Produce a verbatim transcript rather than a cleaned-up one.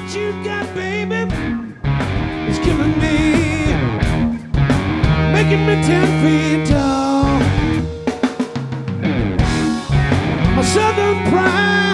what you got, baby, is killing me, making me ten feet tall. My southern pride